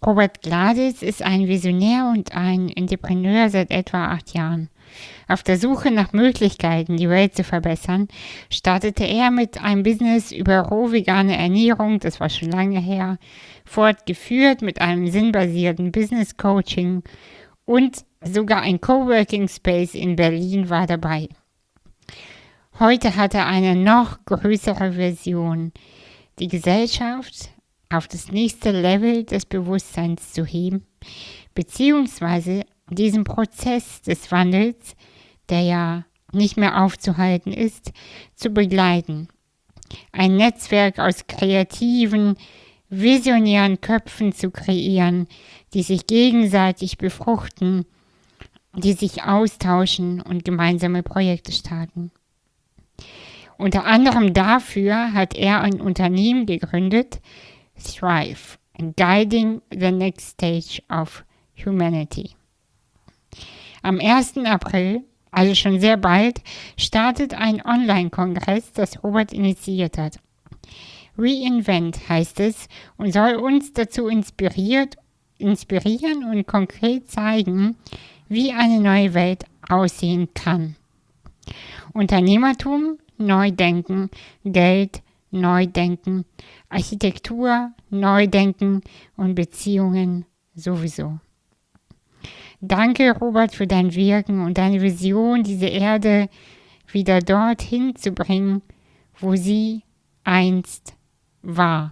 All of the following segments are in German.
Robert Gladitz ist ein Visionär und ein Entrepreneur seit etwa 8 Jahren. Auf der Suche nach Möglichkeiten, die Welt zu verbessern, startete er mit einem Business über roh-vegane Ernährung, das war schon lange her, fortgeführt mit einem sinnbasierten Business Coaching und sogar ein Coworking Space in Berlin war dabei. Heute hat er eine noch größere Vision, die Gesellschaft auf das nächste Level des Bewusstseins zu heben, beziehungsweise diesen Prozess des Wandels, der ja nicht mehr aufzuhalten ist, zu begleiten. Ein Netzwerk aus kreativen, visionären Köpfen zu kreieren, die sich gegenseitig befruchten, die sich austauschen und gemeinsame Projekte starten. Unter anderem dafür hat er ein Unternehmen gegründet, Thrive, Guiding the Next Stage of Humanity. Am 1. April, also schon sehr bald, startet ein Online-Kongress, das Robert initiiert hat. Reinvent heißt es und soll uns dazu inspirieren und konkret zeigen, wie eine neue Welt aussehen kann. Unternehmertum, Neudenken, Geld, Neudenken, Architektur, Neudenken und Beziehungen sowieso. Danke, Robert, für dein Wirken und deine Vision, diese Erde wieder dorthin zu bringen, wo sie einst war.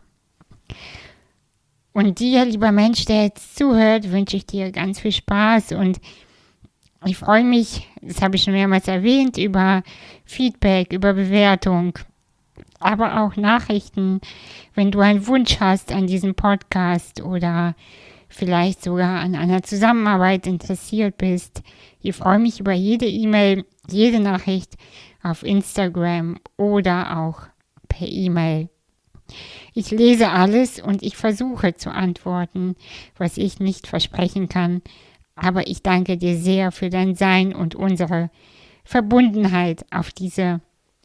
Und dir, lieber Mensch, der jetzt zuhört, wünsche ich dir ganz viel Spaß und ich freue mich, das habe ich schon mehrmals erwähnt, über Feedback, über Bewertung, aber auch Nachrichten, wenn du einen Wunsch hast an diesem Podcast oder vielleicht sogar an einer Zusammenarbeit interessiert bist. Ich freue mich über jede E-Mail, jede Nachricht auf Instagram oder auch per E-Mail. Ich lese alles und ich versuche zu antworten, was ich nicht versprechen kann. Aber ich danke dir sehr für dein Sein und unsere Verbundenheit auf diesem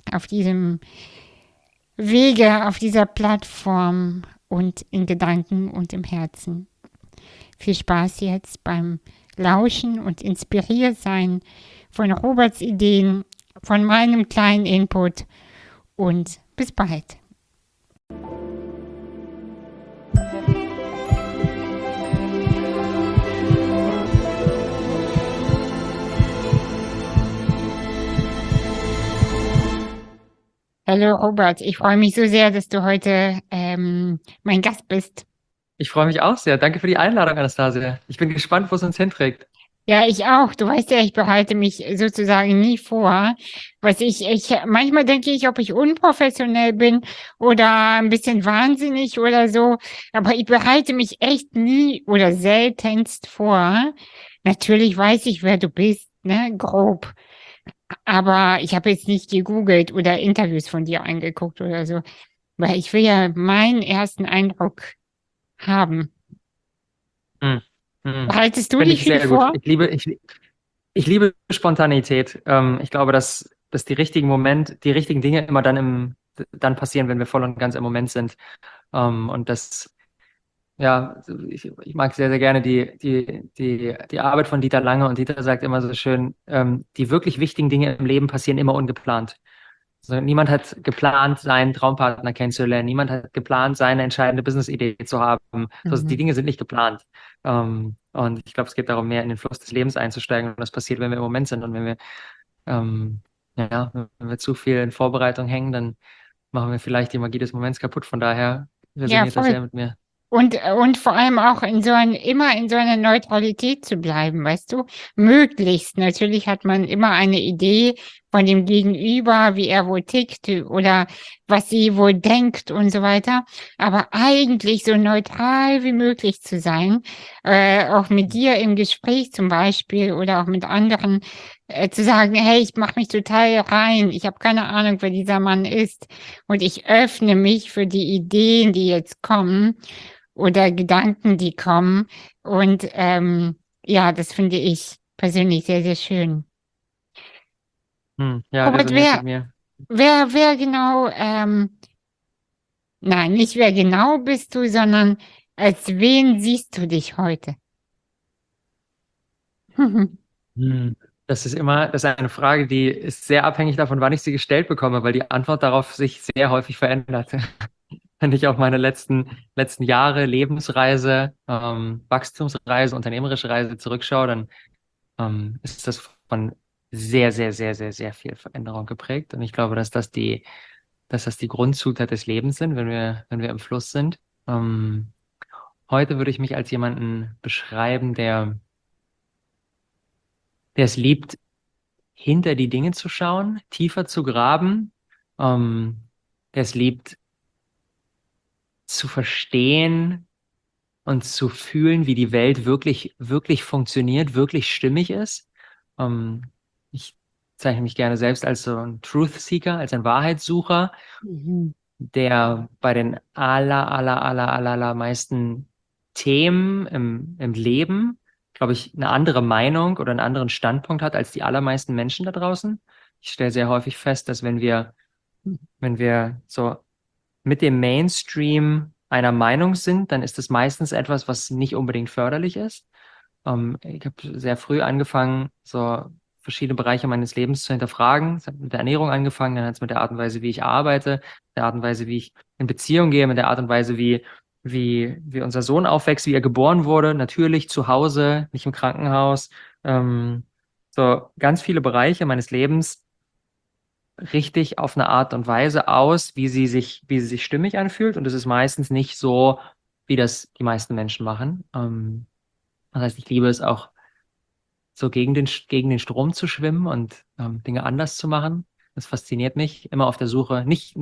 Wege, auf dieser Plattform und in Gedanken und im Herzen. Viel Spaß jetzt beim Lauschen und inspiriert sein von Roberts Ideen, von meinem kleinen Input und bis bald. Hallo Robert, ich freue mich so sehr, dass du heute mein Gast bist. Ich freue mich auch sehr. Danke für die Einladung, Anastasia. Ich bin gespannt, wo es uns hinträgt. Ja, ich auch. Du weißt ja, ich behalte mich sozusagen nie vor. Manchmal denke ich, ob ich unprofessionell bin oder ein bisschen wahnsinnig oder so. Aber ich behalte mich echt nie oder seltenst vor. Natürlich weiß ich, wer du bist, ne, grob. Aber ich habe jetzt nicht gegoogelt oder Interviews von dir angeguckt oder so. Weil ich will ja meinen ersten Eindruck haben. Hm. Hm. Behaltest du Finde dich ich viel sehr gut. vor? Ich liebe Spontanität. Ich glaube, dass die richtigen Dinge immer dann passieren, wenn wir voll und ganz im Moment sind. Und ja, ich mag sehr, sehr gerne die Arbeit von Dieter Lange und Dieter sagt immer so schön, die wirklich wichtigen Dinge im Leben passieren immer ungeplant. Also niemand hat geplant, seinen Traumpartner kennenzulernen. Niemand hat geplant, seine entscheidende Business-Idee zu haben. Also die Mhm. Dinge sind nicht geplant. Und ich glaube, es geht darum, mehr in den Fluss des Lebens einzusteigen. Und das passiert, wenn wir im Moment sind. Und wenn wir zu viel in Vorbereitung hängen, dann machen wir vielleicht die Magie des Moments kaputt. Von daher Ja, resoniert das voll. sehr mit mir. Und vor allem auch immer in so einer Neutralität zu bleiben, weißt du? Möglichst. Natürlich hat man immer eine Idee von dem Gegenüber, wie er wohl tickt oder was sie wohl denkt und so weiter. Aber eigentlich so neutral wie möglich zu sein, auch mit dir im Gespräch zum Beispiel oder auch mit anderen, zu sagen, hey, ich mache mich total rein, ich habe keine Ahnung, wer dieser Mann ist und ich öffne mich für die Ideen, die jetzt kommen oder Gedanken, die kommen. Und ja, das finde ich persönlich sehr, sehr schön. Ja, Robert, resoniert mit mir. wer genau, nein, nicht wer genau bist du, sondern Als wen siehst du dich heute? Hm. Das ist eine Frage, die ist sehr abhängig davon, wann ich sie gestellt bekomme, weil die Antwort darauf sich sehr häufig verändert. Wenn ich auf meine letzten Jahre, Lebensreise, Wachstumsreise, unternehmerische Reise zurückschaue, dann ist das von sehr, sehr, sehr, sehr, sehr viel Veränderung geprägt. Und ich glaube, dass das die Grundzutat des Lebens sind, wenn wir im Fluss sind. Heute würde ich mich als jemanden beschreiben, der es liebt, hinter die Dinge zu schauen, tiefer zu graben, der es liebt, zu verstehen und zu fühlen, wie die Welt wirklich, wirklich funktioniert, wirklich stimmig ist. Ich zeichne mich gerne selbst als so ein Truth Seeker, als ein Wahrheitssucher, Mhm. der bei den allermeisten Themen im Leben, glaube ich, eine andere Meinung oder einen anderen Standpunkt hat als die allermeisten Menschen da draußen. Ich stelle sehr häufig fest, dass wenn wir so mit dem Mainstream einer Meinung sind, dann ist es meistens etwas, was nicht unbedingt förderlich ist. Ich habe sehr früh angefangen, so verschiedene Bereiche meines Lebens zu hinterfragen. Es hat mit der Ernährung angefangen, dann hat es mit der Art und Weise, wie ich arbeite, der Art und Weise, wie ich in Beziehung gehe, mit der Art und Weise, wie unser Sohn aufwächst, wie er geboren wurde, natürlich zu Hause, nicht im Krankenhaus. So ganz viele Bereiche meines Lebens richtig auf eine Art und Weise aus, wie sie sich stimmig anfühlt. Und es ist meistens nicht so, wie das die meisten Menschen machen. Das heißt, ich liebe es auch, so gegen den Strom zu schwimmen und Dinge anders zu machen. Das fasziniert mich. Immer auf der Suche,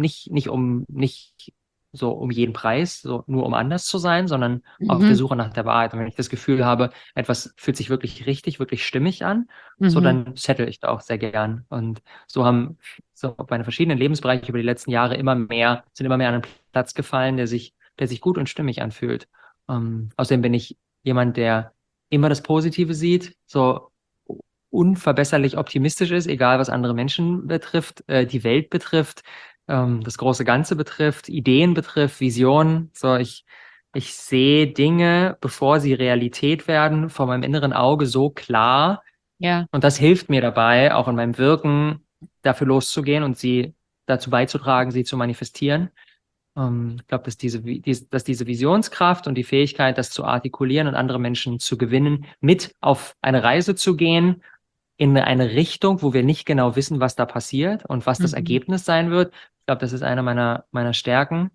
nicht so um jeden Preis, so nur um anders zu sein, sondern auf der Mhm. Suche nach der Wahrheit. Und wenn ich das Gefühl habe, etwas fühlt sich wirklich richtig, wirklich stimmig an, so Mhm. dann settle ich da auch sehr gern. Und so haben so meine verschiedenen Lebensbereiche über die letzten Jahre sind immer mehr an einen Platz gefallen, der sich gut und stimmig anfühlt. Außerdem bin ich jemand, der immer das Positive sieht, so unverbesserlich optimistisch ist, egal was andere Menschen betrifft, die Welt betrifft, das große Ganze betrifft, Ideen betrifft, Visionen. Ich sehe Dinge, bevor sie Realität werden, vor meinem inneren Auge so klar. Ja. Und das hilft mir dabei, auch in meinem Wirken dafür loszugehen und sie dazu beizutragen, sie zu manifestieren. Ich glaube, dass diese Visionskraft und die Fähigkeit, das zu artikulieren und andere Menschen zu gewinnen, mit auf eine Reise zu gehen, in eine Richtung, wo wir nicht genau wissen, was da passiert und was das Mhm. Ergebnis sein wird. Ich glaube, das ist eine meiner Stärken.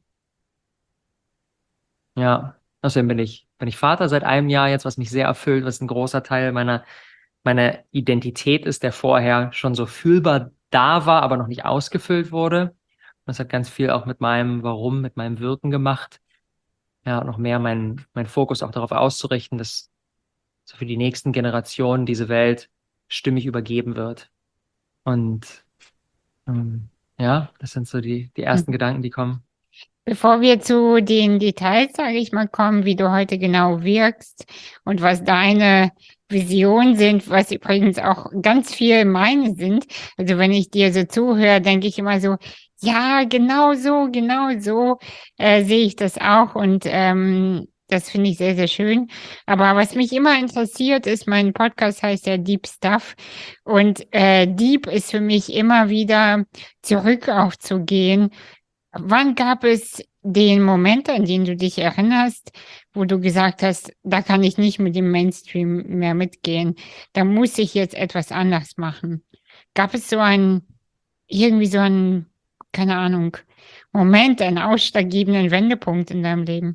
Ja, außerdem bin ich Vater seit einem Jahr jetzt, was mich sehr erfüllt, was ein großer Teil meiner Identität ist, der vorher schon so fühlbar da war, aber noch nicht ausgefüllt wurde. Das hat ganz viel auch mit meinem Warum, mit meinem Wirken gemacht. Ja, noch mehr mein Fokus auch darauf auszurichten, dass so für die nächsten Generationen diese Welt stimmig übergeben wird. Und ja, das sind so die ersten Mhm. Gedanken, die kommen. Bevor wir zu den Details, sage ich mal, kommen, wie du heute genau wirkst und was deine Visionen sind, was übrigens auch ganz viel meine sind. Also wenn ich dir so zuhöre, denke ich immer so, ja, genau so sehe ich das auch und das finde ich sehr, sehr schön. Aber was mich immer interessiert, ist, mein Podcast heißt ja Deep Stuff und Deep ist für mich immer wieder zurück aufzugehen. Wann gab es den Moment, an den du dich erinnerst, wo du gesagt hast, da kann ich nicht mit dem Mainstream mehr mitgehen, da muss ich jetzt etwas anders machen? Gab es irgendwie so einen, keine Ahnung, Moment, einen ausschlaggebenden Wendepunkt in deinem Leben?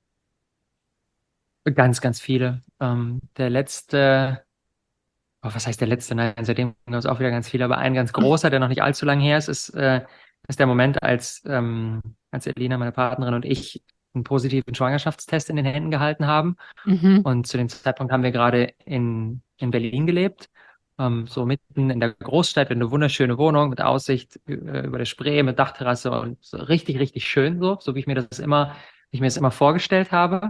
Ganz, ganz viele. Der letzte, was heißt der letzte? Nein, seitdem gab es auch wieder ganz viele, aber ein ganz großer, der noch nicht allzu lang her ist der Moment, als Elina, meine Partnerin, und ich einen positiven Schwangerschaftstest in den Händen gehalten haben. Mhm, Und zu dem Zeitpunkt haben wir gerade in Berlin gelebt. So mitten in der Großstadt, in eine wunderschöne Wohnung mit Aussicht über der Spree, mit Dachterrasse und so richtig, richtig schön, so wie ich mir das immer vorgestellt habe.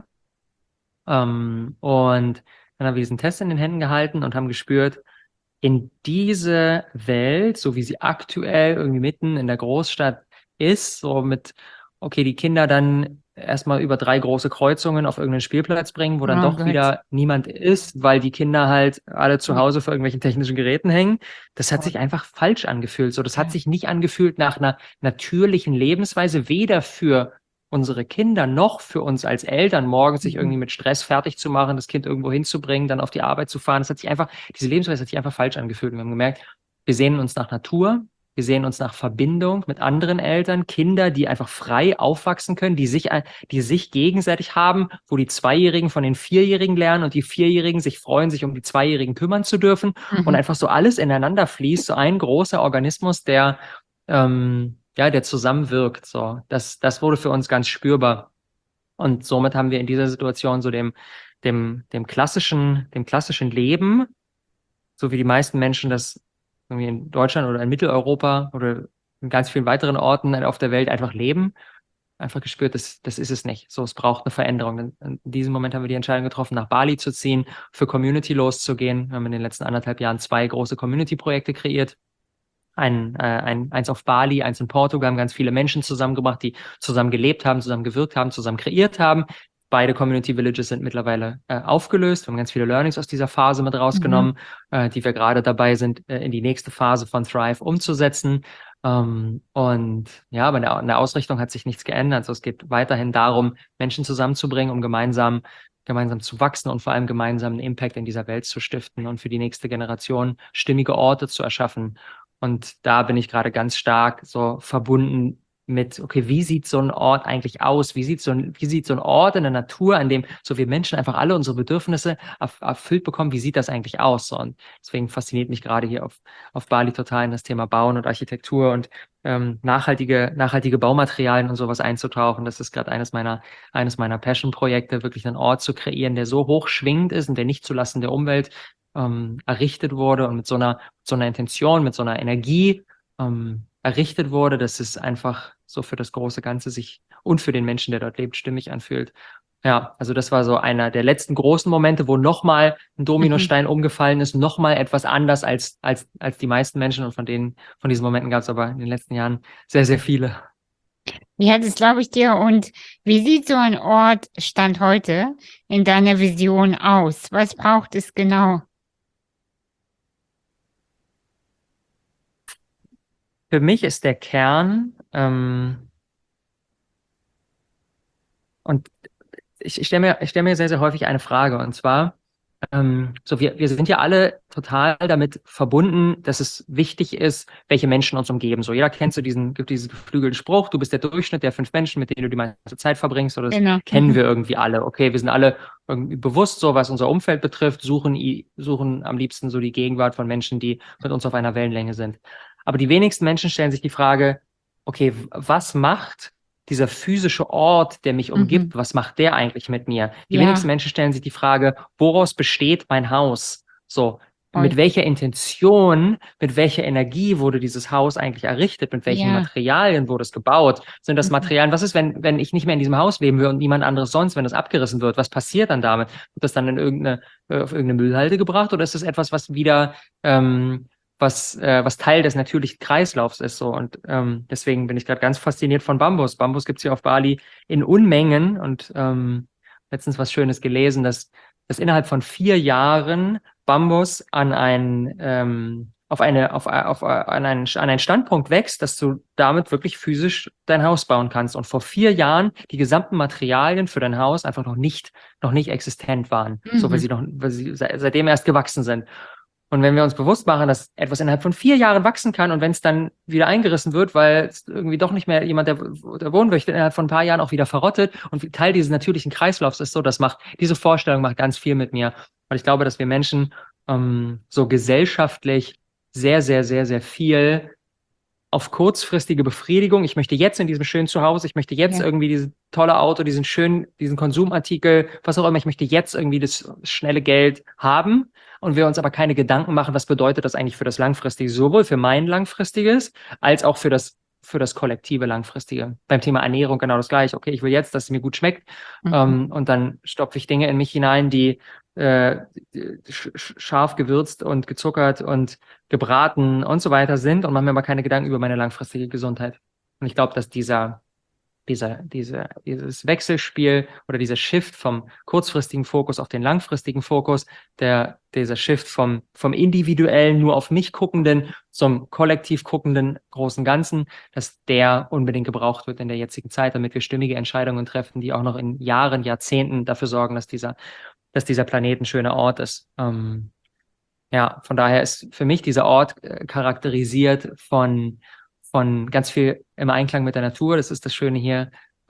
Und dann haben wir diesen Test in den Händen gehalten und haben gespürt, in diese Welt, so wie sie aktuell irgendwie mitten in der Großstadt ist, so mit, okay, die Kinder dann erstmal über 3 große Kreuzungen auf irgendeinen Spielplatz bringen, wo dann Oh doch Gott. wieder niemand ist, weil die Kinder halt alle zu Ja, Hause vor irgendwelchen technischen Geräten hängen. Das hat Gott. sich einfach falsch angefühlt. So, das hat Ja. sich nicht angefühlt nach einer natürlichen Lebensweise, weder für unsere Kinder noch für uns als Eltern, morgens sich Mhm. irgendwie mit Stress fertig zu machen, das Kind irgendwo hinzubringen, dann auf die Arbeit zu fahren. Das hat sich einfach, diese Lebensweise hat sich einfach falsch angefühlt. Und wir haben gemerkt, wir sehnen uns nach Natur, wir sehen uns nach Verbindung mit anderen Eltern, Kinder, die einfach frei aufwachsen können, die sich gegenseitig haben, wo die Zweijährigen von den Vierjährigen lernen und die Vierjährigen sich freuen, sich um die Zweijährigen kümmern zu dürfen und Mhm. einfach so alles ineinander fließt, so ein großer Organismus, ja, der zusammenwirkt. So, das wurde für uns ganz spürbar. Und somit haben wir in dieser Situation so dem klassischen Leben, so wie die meisten Menschen das irgendwie in Deutschland oder in Mitteleuropa oder in ganz vielen weiteren Orten auf der Welt einfach leben, einfach gespürt, das ist es nicht. So, es braucht eine Veränderung. In diesem Moment haben wir die Entscheidung getroffen, nach Bali zu ziehen, für Community loszugehen. Wir haben in den letzten 1,5 Jahren 2 große Community-Projekte kreiert. Eins auf Bali, eins in Portugal, haben ganz viele Menschen zusammengebracht, die zusammen gelebt haben, zusammen gewirkt haben, zusammen kreiert haben. Beide Community Villages sind mittlerweile aufgelöst. Wir haben ganz viele Learnings aus dieser Phase mit Mhm. rausgenommen, die wir gerade dabei sind, in die nächste Phase von Thrive umzusetzen. Und ja, aber in der Ausrichtung hat sich nichts geändert. Also es geht weiterhin darum, Menschen zusammenzubringen, um gemeinsam zu wachsen und vor allem gemeinsam einen Impact in dieser Welt zu stiften und für die nächste Generation stimmige Orte zu erschaffen. Und da bin ich gerade ganz stark so verbunden mit, okay, wie sieht so ein Ort eigentlich aus? Wie sieht so ein Ort in der Natur, an dem so wir Menschen einfach alle unsere Bedürfnisse erfüllt bekommen? Wie sieht das eigentlich aus? So, und deswegen fasziniert mich gerade hier auf Bali total in das Thema Bauen und Architektur und nachhaltige Baumaterialien und sowas einzutauchen. Das ist gerade eines meiner Passion-Projekte, wirklich einen Ort zu kreieren, der so hoch schwingend ist und der nicht zulasten der Umwelt errichtet wurde und mit so einer Intention, mit so einer Energie errichtet wurde, dass es einfach so für das große Ganze sich und für den Menschen, der dort lebt, stimmig anfühlt. Ja, also das war so einer der letzten großen Momente, wo nochmal ein Mhm. Dominostein umgefallen ist, nochmal etwas anders als die meisten Menschen. Und von diesen Momenten gab es aber in den letzten Jahren sehr, sehr viele. Ja, das glaube ich dir. Und wie sieht so ein Ort Stand heute in deiner Vision aus? Was braucht es genau? Für mich ist der Kern, und ich stell mir sehr, sehr häufig eine Frage, und zwar, so wir sind ja alle total damit verbunden, dass es wichtig ist, welche Menschen uns umgeben. So, jeder kennt so gibt diesen geflügelten Spruch, du bist der Durchschnitt der 5 Menschen, mit denen du die meiste Zeit verbringst, oder das Genau. kennen wir irgendwie alle. Okay, wir sind alle irgendwie bewusst, so was unser Umfeld betrifft, suchen am liebsten so die Gegenwart von Menschen, die mit uns auf einer Wellenlänge sind. Aber die wenigsten Menschen stellen sich die Frage, okay, was macht dieser physische Ort, der mich Mhm. umgibt, was macht der eigentlich mit mir? Die wenigsten Ja, Menschen stellen sich die Frage, woraus besteht mein Haus? So, voll. mit welcher Intention, mit welcher Energie wurde dieses Haus eigentlich errichtet? Mit welchen Ja. Materialien wurde es gebaut? Sind das Mhm. Materialien? Was ist, wenn ich nicht mehr in diesem Haus leben will und niemand anderes sonst, wenn das abgerissen wird? Was passiert dann damit? Wird das dann auf irgendeine Müllhalde gebracht oder ist es etwas, was wieder was Teil des natürlichen Kreislaufs ist. So. Und deswegen bin ich gerade ganz fasziniert von Bambus. Bambus gibt es hier auf Bali in Unmengen und letztens was Schönes gelesen, dass innerhalb von 4 Jahren Bambus an einen Standpunkt wächst, dass du damit wirklich physisch dein Haus bauen kannst. Und vor 4 Jahren die gesamten Materialien für dein Haus einfach noch nicht existent waren. So, Mhm. weil sie seitdem erst gewachsen sind. Und wenn wir uns bewusst machen, dass etwas innerhalb von 4 Jahren wachsen kann und wenn es dann wieder eingerissen wird, weil es irgendwie doch nicht mehr jemand, der wohnen möchte, innerhalb von ein paar Jahren auch wieder verrottet und Teil dieses natürlichen Kreislaufs ist, so, diese Vorstellung macht ganz viel mit mir. Und ich glaube, dass wir Menschen so gesellschaftlich sehr, sehr, sehr, sehr viel auf kurzfristige Befriedigung. Ich möchte jetzt in diesem schönen Zuhause, ich möchte jetzt Ja. irgendwie dieses tolle Auto, diesen Konsumartikel, was auch immer, ich möchte jetzt irgendwie das schnelle Geld haben und wir uns aber keine Gedanken machen, was bedeutet das eigentlich für das Langfristige, sowohl für mein Langfristiges als auch für das kollektive Langfristige. Beim Thema Ernährung genau das gleiche. Okay, ich will jetzt, dass es mir gut schmeckt, Mhm. und dann stopfe ich Dinge in mich hinein, die äh, scharf gewürzt und gezuckert und gebraten und so weiter sind und mache mir aber keine Gedanken über meine langfristige Gesundheit. Und ich glaube, dass dieses Wechselspiel oder dieser Shift vom kurzfristigen Fokus auf den langfristigen Fokus, dieser Shift vom individuellen, nur auf mich guckenden zum kollektiv guckenden großen Ganzen, dass der unbedingt gebraucht wird in der jetzigen Zeit, damit wir stimmige Entscheidungen treffen, die auch noch in Jahren, Jahrzehnten dafür sorgen, dass dieser Planet ein schöner Ort ist. Ja, von daher ist für mich dieser Ort charakterisiert von ganz viel im Einklang mit der Natur. Das ist das Schöne hier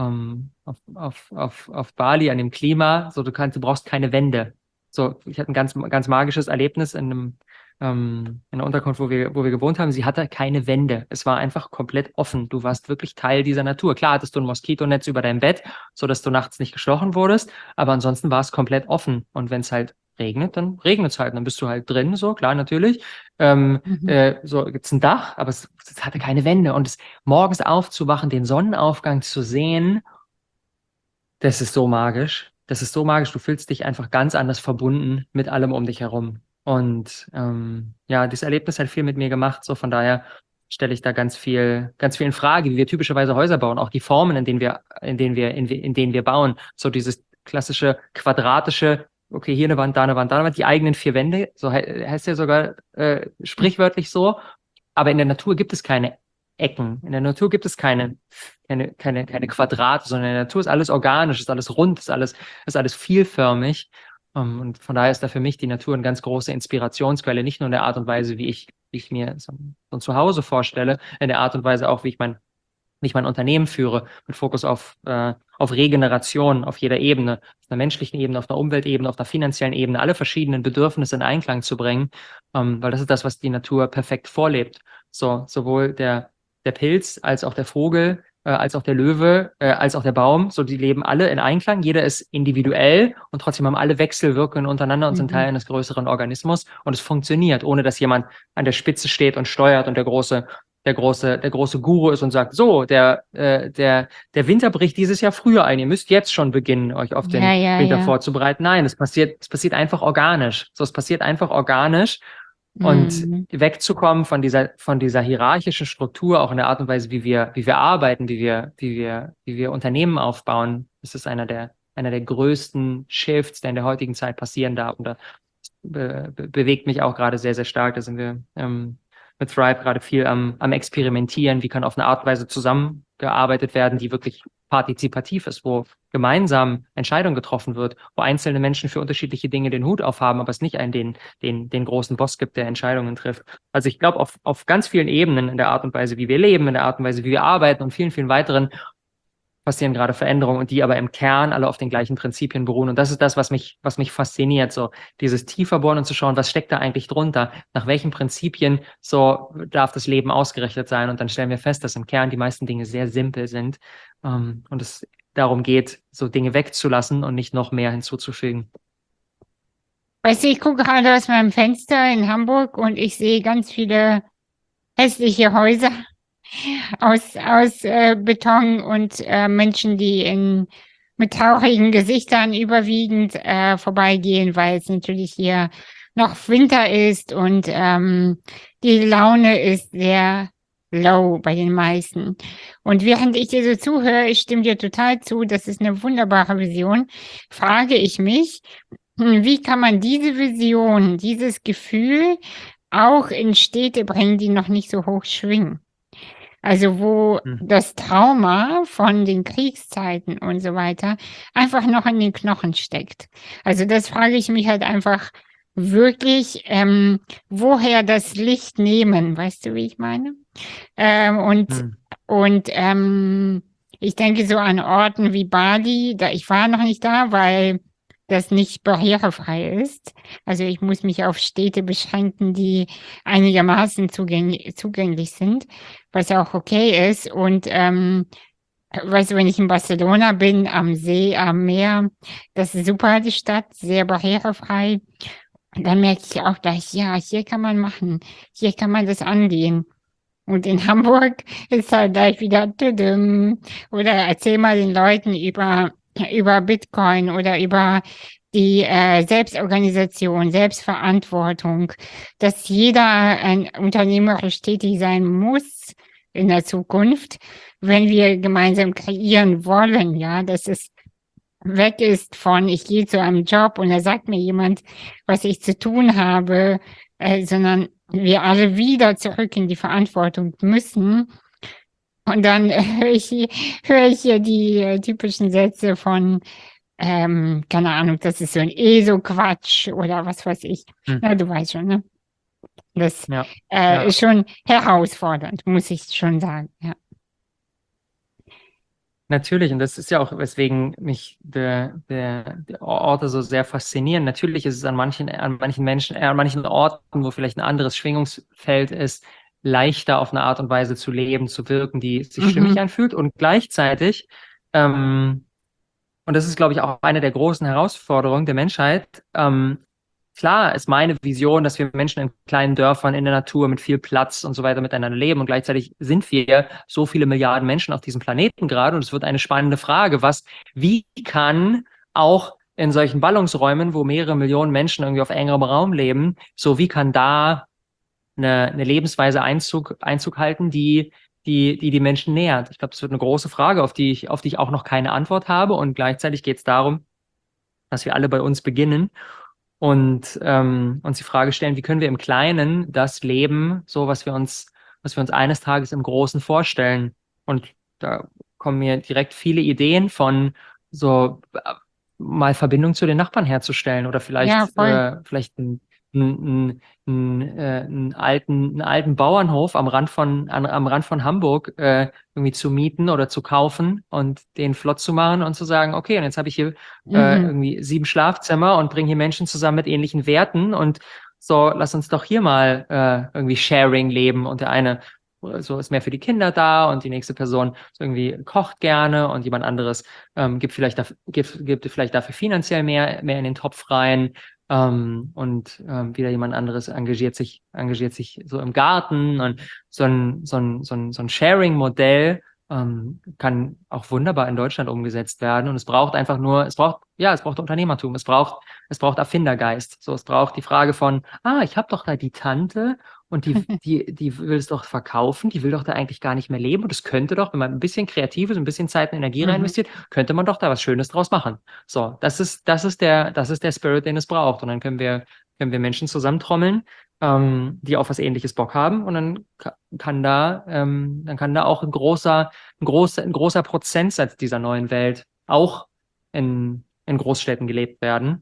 auf Bali, an dem Klima. So, du brauchst keine Wände. So, ich hatte ein ganz magisches Erlebnis in einer Unterkunft, wo wir gewohnt haben. Sie hatte keine Wände. Es war einfach komplett offen. Du warst wirklich Teil dieser Natur. Klar hattest du ein Moskitonetz über deinem Bett, so dass du nachts nicht gestochen wurdest, aber ansonsten war es komplett offen. Und wenn es halt regnet, dann regnet es halt. Dann bist du halt drin, so, klar, natürlich. So gibt's ein Dach, aber es hatte keine Wände. Und morgens aufzuwachen, den Sonnenaufgang zu sehen, das ist so magisch. Das ist so magisch. Du fühlst dich einfach ganz anders verbunden mit allem um dich herum. Und ja, dieses Erlebnis hat viel mit mir gemacht. So, von daher stelle ich da ganz viel in Frage, wie wir typischerweise Häuser bauen, auch die Formen, in denen wir bauen. So dieses klassische quadratische, okay, hier eine Wand, da eine Wand, da eine Wand, die eigenen vier Wände, so heißt ja sogar sprichwörtlich so. Aber in der Natur gibt es keine Ecken. In der Natur gibt es keine Quadrate, sondern in der Natur ist alles organisch, ist alles rund, ist alles vielförmig. Und von daher ist da für mich die Natur eine ganz große Inspirationsquelle, nicht nur in der Art und Weise, wie ich mir so ein Zuhause vorstelle, in der Art und Weise auch, wie ich mein Unternehmen führe, mit Fokus auf Regeneration auf jeder Ebene, auf einer menschlichen Ebene, auf einer Umweltebene, auf einer finanziellen Ebene, alle verschiedenen Bedürfnisse in Einklang zu bringen, weil das ist das, was die Natur perfekt vorlebt. So, sowohl der Pilz als auch der Vogel, als auch der Löwe, als auch der Baum, so die leben alle in Einklang, jeder ist individuell und trotzdem haben alle Wechselwirkungen untereinander und sind Teil eines größeren Organismus und es funktioniert, ohne dass jemand an der Spitze steht und steuert und der große Guru ist und sagt, so, der Winter bricht dieses Jahr früher ein. Ihr müsst jetzt schon beginnen, euch auf den Winter vorzubereiten. Nein, es passiert einfach organisch. So, es passiert einfach organisch. Und wegzukommen von dieser hierarchischen Struktur, auch in der Art und Weise, wie wir arbeiten, wie wir Unternehmen aufbauen, das ist einer der größten Shifts, der in der heutigen Zeit passieren darf. Und das bewegt mich auch gerade sehr, sehr stark. Da sind wir mit Thrive gerade viel am Experimentieren. Wie kann auf eine Art und Weise zusammengearbeitet werden, die wirklich partizipativ ist, wo gemeinsam Entscheidung getroffen wird, wo einzelne Menschen für unterschiedliche Dinge den Hut aufhaben, aber es nicht einen den großen Boss gibt, der Entscheidungen trifft. Also ich glaube, auf ganz vielen Ebenen in der Art und Weise, wie wir leben, in der Art und Weise, wie wir arbeiten und vielen, vielen weiteren passieren gerade Veränderungen und die aber im Kern alle auf den gleichen Prinzipien beruhen. Und das ist das, was mich fasziniert, so dieses tiefer bohren und zu schauen, was steckt da eigentlich drunter? Nach welchen Prinzipien so darf das Leben ausgerichtet sein? Und dann stellen wir fest, dass im Kern die meisten Dinge sehr simpel sind und es darum geht, so Dinge wegzulassen und nicht noch mehr hinzuzufügen. Weißt du, ich gucke gerade aus meinem Fenster in Hamburg und ich sehe ganz viele hässliche Häuser aus Beton und Menschen, die mit traurigen Gesichtern überwiegend vorbeigehen, weil es natürlich hier noch Winter ist und die Laune ist sehr low bei den meisten. Und während ich dir so zuhöre, ich stimme dir total zu, das ist eine wunderbare Vision, frage ich mich, wie kann man diese Vision, dieses Gefühl auch in Städte bringen, die noch nicht so hoch schwingen? Also wo das Trauma von den Kriegszeiten und so weiter einfach noch in den Knochen steckt. Also das frage ich mich halt einfach wirklich, woher das Licht nehmen, weißt du, wie ich meine? Ich denke so an Orten wie Bali, ich war noch nicht da, weil das nicht barrierefrei ist. Also ich muss mich auf Städte beschränken, die einigermaßen zugänglich sind, was auch okay ist. Und weißt du, wenn ich in Barcelona bin, am See, am Meer, das ist super, die Stadt, sehr barrierefrei. Und dann merke ich auch gleich, ja, hier kann man machen, hier kann man das angehen. Und in Hamburg ist halt gleich wieder oder erzähl mal den Leuten über Bitcoin oder über die Selbstorganisation, Selbstverantwortung, dass jeder ein unternehmerisch tätig sein muss, in der Zukunft, wenn wir gemeinsam kreieren wollen, ja, dass es weg ist von, ich gehe zu einem Job und da sagt mir jemand, was ich zu tun habe, sondern wir alle wieder zurück in die Verantwortung müssen. Und dann höre ich hier die typischen Sätze von, keine Ahnung, das ist so ein ESO-Quatsch oder was weiß ich. Ja, du weißt schon, ne? Das ist schon herausfordernd, muss ich schon sagen, ja. Natürlich, und das ist ja auch, weswegen mich der Orte so sehr faszinieren. Natürlich ist es an manchen Menschen, an manchen Orten, wo vielleicht ein anderes Schwingungsfeld ist, leichter auf eine Art und Weise zu leben, zu wirken, die sich stimmig anfühlt. Und gleichzeitig, und das ist, glaube ich, auch eine der großen Herausforderungen der Menschheit, klar ist meine Vision, dass wir Menschen in kleinen Dörfern in der Natur mit viel Platz und so weiter miteinander leben. Und gleichzeitig sind wir so viele Milliarden Menschen auf diesem Planeten gerade. Und es wird eine spannende Frage, wie kann auch in solchen Ballungsräumen, wo mehrere Millionen Menschen irgendwie auf engerem Raum leben, wie kann da eine Lebensweise Einzug halten, die Menschen nähert? Ich glaube, das wird eine große Frage, auf die ich auch noch keine Antwort habe. Und gleichzeitig geht es darum, dass wir alle bei uns beginnen und uns die Frage stellen, wie können wir im Kleinen das leben, so was wir uns eines Tages im Großen vorstellen. Und da kommen mir direkt viele Ideen von mal Verbindung zu den Nachbarn herzustellen oder vielleicht einen alten Bauernhof am Rand von Hamburg irgendwie zu mieten oder zu kaufen und den flott zu machen und zu sagen, okay, und jetzt habe ich hier irgendwie 7 Schlafzimmer und bringe hier Menschen zusammen mit ähnlichen Werten und so, lass uns doch hier mal irgendwie Sharing leben und der eine so ist mehr für die Kinder da und die nächste Person irgendwie kocht gerne und jemand anderes gibt vielleicht dafür finanziell mehr in den Topf rein. Und wieder jemand anderes engagiert sich so im Garten und so ein Sharing-Modell kann auch wunderbar in Deutschland umgesetzt werden. Und es braucht Unternehmertum, es braucht Erfindergeist. So, es braucht die Frage von, ich habe doch da die Tante und die will es doch verkaufen, die will doch da eigentlich gar nicht mehr leben. Und es könnte doch, wenn man ein bisschen Kreatives, ein bisschen Zeit und Energie rein investiert, könnte man doch da was Schönes draus machen. So, das ist der Spirit, den es braucht. Und dann können wir Menschen zusammentrommeln, die auf was Ähnliches Bock haben. Und dann kann da auch ein großer Prozentsatz dieser neuen Welt auch in Großstädten gelebt werden.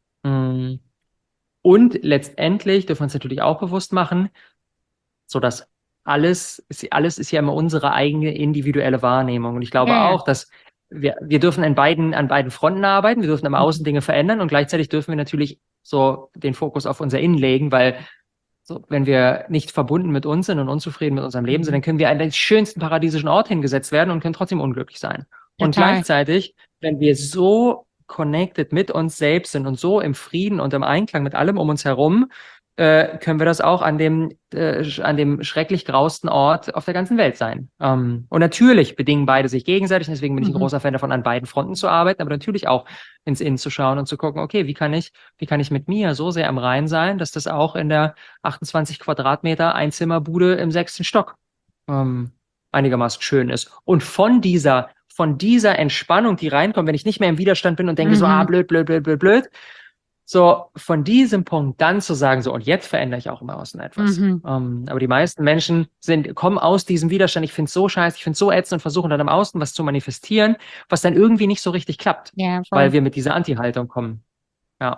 Und letztendlich dürfen wir uns natürlich auch bewusst machen, so dass alles ist ja immer unsere eigene individuelle Wahrnehmung. Und ich glaube auch, dass wir dürfen an beiden Fronten arbeiten, wir dürfen im Außen Dinge verändern und gleichzeitig dürfen wir natürlich so den Fokus auf unser Innen legen, weil so, wenn wir nicht verbunden mit uns sind und unzufrieden mit unserem Leben sind, dann können wir an den schönsten paradiesischen Ort hingesetzt werden und können trotzdem unglücklich sein. Total. Und gleichzeitig, wenn wir so connected mit uns selbst sind und so im Frieden und im Einklang mit allem um uns herum, können wir das auch an dem schrecklich grausten Ort auf der ganzen Welt sein. Und natürlich bedingen beide sich gegenseitig, deswegen bin ich ein großer Fan davon, an beiden Fronten zu arbeiten, aber natürlich auch ins Innen zu schauen und zu gucken, okay, wie kann ich mit mir so sehr am Reinen sein, dass das auch in der 28 Quadratmeter Einzimmerbude im 6. Stock einigermaßen schön ist. Und von dieser Entspannung, die reinkommt, wenn ich nicht mehr im Widerstand bin und denke blöd, blöd, blöd, blöd, blöd, so von diesem Punkt dann zu sagen, so, und jetzt verändere ich auch im Außen etwas. Aber die meisten Menschen kommen aus diesem Widerstand, ich finde es so scheiße, ich finde es so ätzend und versuchen dann im Außen was zu manifestieren, was dann irgendwie nicht so richtig klappt, weil wir mit dieser Anti-Haltung kommen. Ja.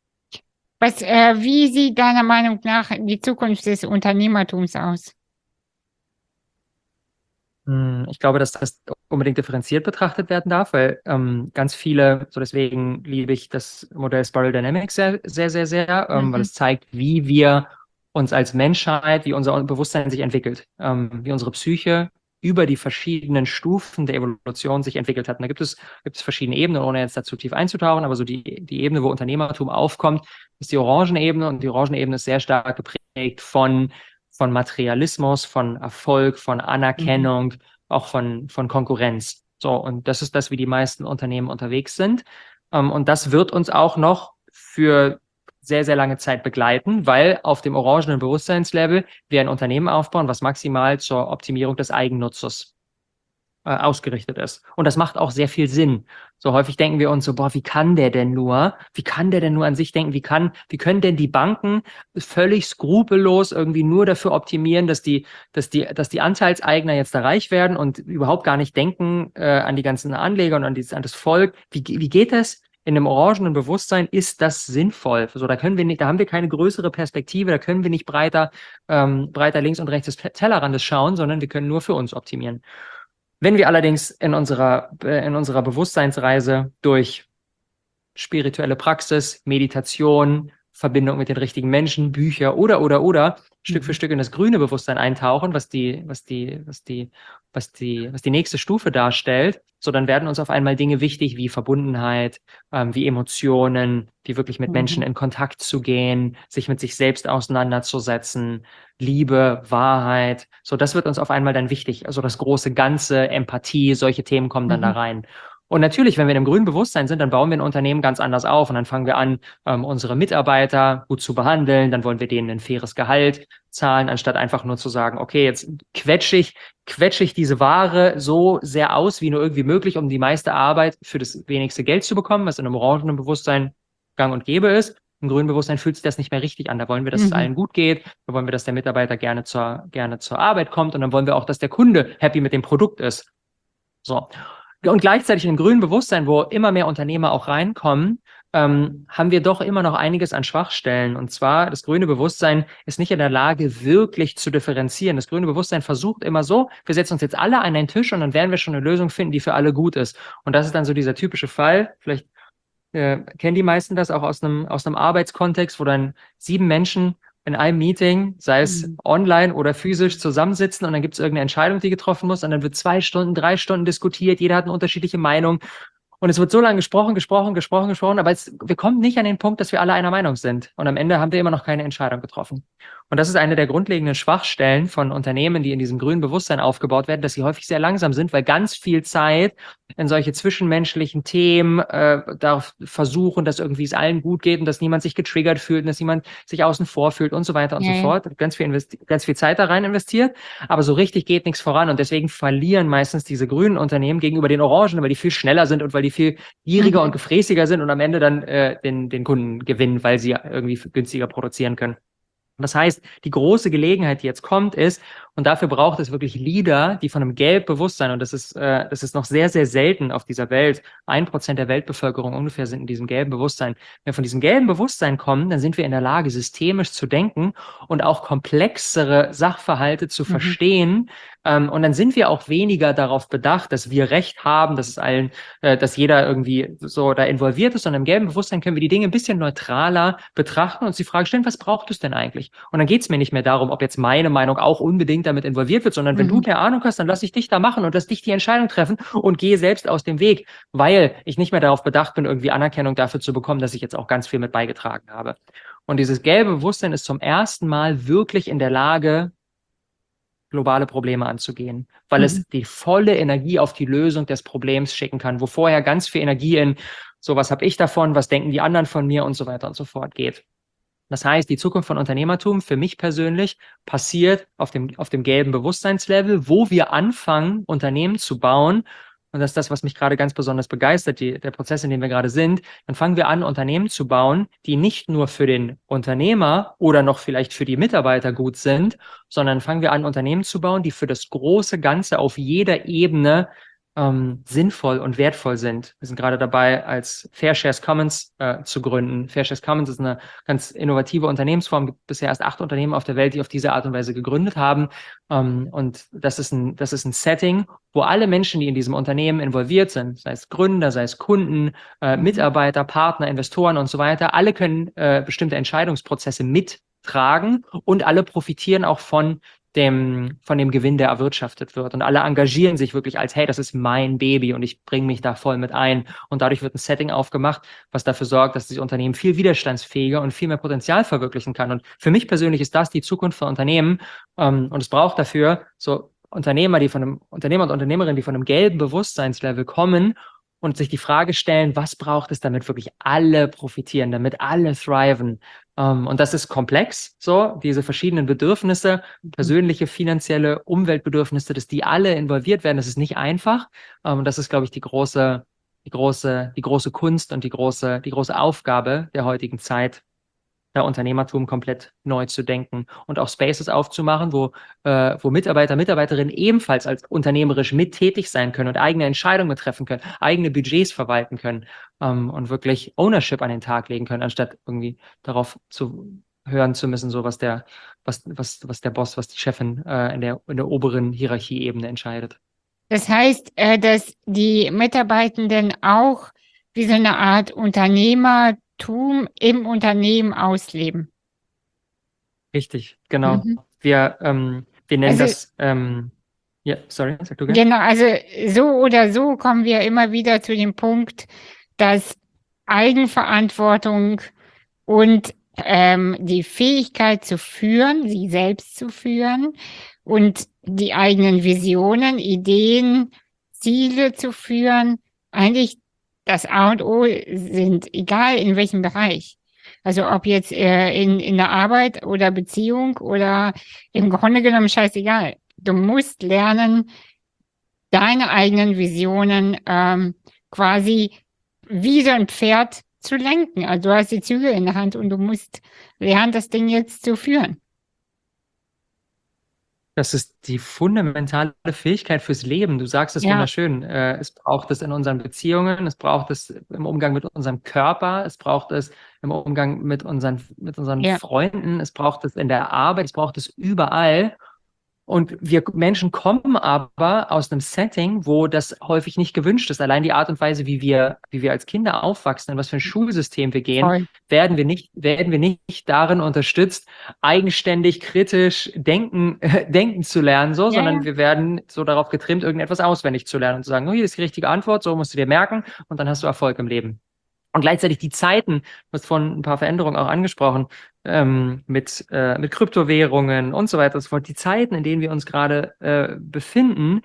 Wie sieht deiner Meinung nach die Zukunft des Unternehmertums aus? Ich glaube, dass das unbedingt differenziert betrachtet werden darf, weil ganz viele, so deswegen liebe ich das Modell Spiral Dynamics sehr, sehr, sehr, sehr, weil es zeigt, wie wir uns als Menschheit, wie unser Bewusstsein sich entwickelt, wie unsere Psyche über die verschiedenen Stufen der Evolution sich entwickelt hat. Und da gibt es verschiedene Ebenen, ohne jetzt dazu tief einzutauchen, aber so die Ebene, wo Unternehmertum aufkommt, ist die Orangenebene, und die Orangenebene ist sehr stark geprägt von Materialismus, von Erfolg, von Anerkennung, auch von Konkurrenz. So, und das ist das, wie die meisten Unternehmen unterwegs sind. Und das wird uns auch noch für sehr, sehr lange Zeit begleiten, weil auf dem orangenen Bewusstseinslevel wir ein Unternehmen aufbauen, was maximal zur Optimierung des Eigennutzes ausgerichtet ist. Und das macht auch sehr viel Sinn. So häufig denken wir uns so, boah, wie kann der denn nur? Wie kann der denn nur an sich denken? Wie können denn die Banken völlig skrupellos irgendwie nur dafür optimieren, dass die Anteilseigner jetzt da reich werden und überhaupt gar nicht denken an die ganzen Anleger und an das Volk? Wie geht das? In einem orangenen Bewusstsein ist das sinnvoll. So, da haben wir keine größere Perspektive, da können wir nicht breiter links und rechts des Tellerrandes schauen, sondern wir können nur für uns optimieren. Wenn wir allerdings in unserer Bewusstseinsreise durch spirituelle Praxis, Meditation, Verbindung mit den richtigen Menschen, Bücher oder Stück für Stück in das grüne Bewusstsein eintauchen, was die nächste Stufe darstellt, so dann werden uns auf einmal Dinge wichtig wie Verbundenheit, wie Emotionen, wie wirklich mit Menschen in Kontakt zu gehen, sich mit sich selbst auseinanderzusetzen, Liebe, Wahrheit, so das wird uns auf einmal dann wichtig, also das große Ganze, Empathie, solche Themen kommen dann da rein. Und natürlich, wenn wir in einem grünen Bewusstsein sind, dann bauen wir ein Unternehmen ganz anders auf und dann fangen wir an, unsere Mitarbeiter gut zu behandeln, dann wollen wir denen ein faires Gehalt zahlen, anstatt einfach nur zu sagen, okay, jetzt quetsche ich diese Ware so sehr aus, wie nur irgendwie möglich, um die meiste Arbeit für das wenigste Geld zu bekommen, was in einem orangenen Bewusstsein gang und gäbe ist. Im grünen Bewusstsein fühlt sich das nicht mehr richtig an. Da wollen wir, dass es allen gut geht. Da wollen wir, dass der Mitarbeiter gerne zur Arbeit kommt. Und dann wollen wir auch, dass der Kunde happy mit dem Produkt ist. So. Und gleichzeitig im grünen Bewusstsein, wo immer mehr Unternehmer auch reinkommen, haben wir doch immer noch einiges an Schwachstellen. Und zwar, das grüne Bewusstsein ist nicht in der Lage, wirklich zu differenzieren. Das grüne Bewusstsein versucht immer so, wir setzen uns jetzt alle an einen Tisch und dann werden wir schon eine Lösung finden, die für alle gut ist. Und das ist dann so dieser typische Fall, vielleicht kennen die meisten das auch aus einem Arbeitskontext, wo dann 7 Menschen in einem Meeting, sei es online oder physisch, zusammensitzen und dann gibt es irgendeine Entscheidung, die getroffen muss und dann wird 2 Stunden, 3 Stunden diskutiert, jeder hat eine unterschiedliche Meinung und es wird so lange gesprochen, aber wir kommen nicht an den Punkt, dass wir alle einer Meinung sind und am Ende haben wir immer noch keine Entscheidung getroffen. Und das ist eine der grundlegenden Schwachstellen von Unternehmen, die in diesem grünen Bewusstsein aufgebaut werden, dass sie häufig sehr langsam sind, weil ganz viel Zeit in solche zwischenmenschlichen Themen darauf versuchen, dass irgendwie es allen gut geht und dass niemand sich getriggert fühlt und dass niemand sich außen vor fühlt und so weiter und so fort. Ganz viel Zeit da rein investiert, aber so richtig geht nichts voran und deswegen verlieren meistens diese grünen Unternehmen gegenüber den orangen, weil die viel schneller sind und weil die viel gieriger und gefräßiger sind und am Ende dann den Kunden gewinnen, weil sie irgendwie günstiger produzieren können. Das heißt, die große Gelegenheit, die jetzt kommt, ist, und dafür braucht es wirklich Leader, die von einem Gelbbewusstsein, und das ist noch sehr, sehr selten auf dieser Welt, 1% der Weltbevölkerung ungefähr sind in diesem gelben Bewusstsein. Wenn wir von diesem gelben Bewusstsein kommen, dann sind wir in der Lage, systemisch zu denken und auch komplexere Sachverhalte zu verstehen. Und dann sind wir auch weniger darauf bedacht, dass wir Recht haben, dass jeder irgendwie so da involviert ist, sondern im gelben Bewusstsein können wir die Dinge ein bisschen neutraler betrachten und uns die Frage stellen, was braucht es denn eigentlich? Und dann geht es mir nicht mehr darum, ob jetzt meine Meinung auch unbedingt damit involviert wird, sondern wenn du mehr Ahnung hast, dann lass ich dich da machen und lass dich die Entscheidung treffen und gehe selbst aus dem Weg, weil ich nicht mehr darauf bedacht bin, irgendwie Anerkennung dafür zu bekommen, dass ich jetzt auch ganz viel mit beigetragen habe. Und dieses gelbe Bewusstsein ist zum ersten Mal wirklich in der Lage, globale Probleme anzugehen, weil es die volle Energie auf die Lösung des Problems schicken kann, wo vorher ganz viel Energie in so, was habe ich davon, was denken die anderen von mir und so weiter und so fort geht. Das heißt, die Zukunft von Unternehmertum für mich persönlich passiert auf dem gelben Bewusstseinslevel, wo wir anfangen, Unternehmen zu bauen. Und das ist das, was mich gerade ganz besonders begeistert, der Prozess, in dem wir gerade sind. Dann fangen wir an, Unternehmen zu bauen, die nicht nur für den Unternehmer oder noch vielleicht für die Mitarbeiter gut sind, sondern fangen wir an, Unternehmen zu bauen, die für das große Ganze auf jeder Ebene sinnvoll und wertvoll sind. Wir sind gerade dabei, als Fair Commons zu gründen. Fair Commons ist eine ganz innovative Unternehmensform. Es gibt bisher erst 8 Unternehmen auf der Welt, die auf diese Art und Weise gegründet haben. Und das ist ein Setting, wo alle Menschen, die in diesem Unternehmen involviert sind, sei es Gründer, sei es Kunden, Mitarbeiter, Partner, Investoren und so weiter, alle können bestimmte Entscheidungsprozesse mittragen und alle profitieren auch von dem Gewinn, der erwirtschaftet wird. Und alle engagieren sich wirklich als, hey, das ist mein Baby und ich bringe mich da voll mit ein. Und dadurch wird ein Setting aufgemacht, was dafür sorgt, dass das Unternehmen viel widerstandsfähiger und viel mehr Potenzial verwirklichen kann. Und für mich persönlich ist das die Zukunft von Unternehmen. Und es braucht dafür so Unternehmer und Unternehmerinnen, die von einem gelben Bewusstseinslevel kommen und sich die Frage stellen, was braucht es, damit wirklich alle profitieren, damit alle thriven. Und das ist komplex, so, diese verschiedenen Bedürfnisse, persönliche, finanzielle, Umweltbedürfnisse, dass die alle involviert werden, das ist nicht einfach. Und das ist, glaube ich, die große Kunst und die große Aufgabe der heutigen Zeit, da Unternehmertum komplett neu zu denken und auch Spaces aufzumachen, wo Mitarbeiter, Mitarbeiterinnen ebenfalls als unternehmerisch mit tätig sein können und eigene Entscheidungen treffen können, eigene Budgets verwalten können, und wirklich Ownership an den Tag legen können, anstatt irgendwie darauf zu hören zu müssen, so was der Boss, was die Chefin in der oberen Hierarchieebene entscheidet. Das heißt, dass die Mitarbeitenden auch wie so eine Art Unternehmertum im Unternehmen ausleben. Richtig, genau. Mhm. Wir nennen Also das, ja, sorry, sag du gerne. genau, also so oder so kommen wir immer wieder zu dem Punkt, dass Eigenverantwortung und die Fähigkeit zu führen, sie selbst zu führen und die eigenen Visionen, Ideen, Ziele zu führen, eigentlich das A und O sind, egal in welchem Bereich. Also ob jetzt in der Arbeit oder Beziehung oder im Grunde genommen scheißegal. Du musst lernen, deine eigenen Visionen quasi wie so ein Pferd zu lenken. Also du hast die Zügel in der Hand und du musst lernen, das Ding jetzt zu führen. Das ist die fundamentale Fähigkeit fürs Leben. Du sagst es Ja, wunderschön. Es braucht es in unseren Beziehungen, es braucht es im Umgang mit unserem Körper, es braucht es im Umgang mit unseren ja, Freunden, es braucht es in der Arbeit, es braucht es überall. Und wir Menschen kommen aber aus einem Setting, wo das häufig nicht gewünscht ist. Allein die Art und Weise, wie wir als Kinder aufwachsen, in was für ein Schulsystem wir gehen, voll. werden wir nicht darin unterstützt, eigenständig, kritisch denken zu lernen, so, Ja, ja, sondern wir werden so darauf getrimmt, irgendetwas auswendig zu lernen und zu sagen, oh, hier ist die richtige Antwort, so musst du dir merken und dann hast du Erfolg im Leben. Und gleichzeitig die Zeiten, du hast vorhin ein paar Veränderungen auch angesprochen, mit Kryptowährungen und so weiter und so fort. Die Zeiten, in denen wir uns gerade befinden,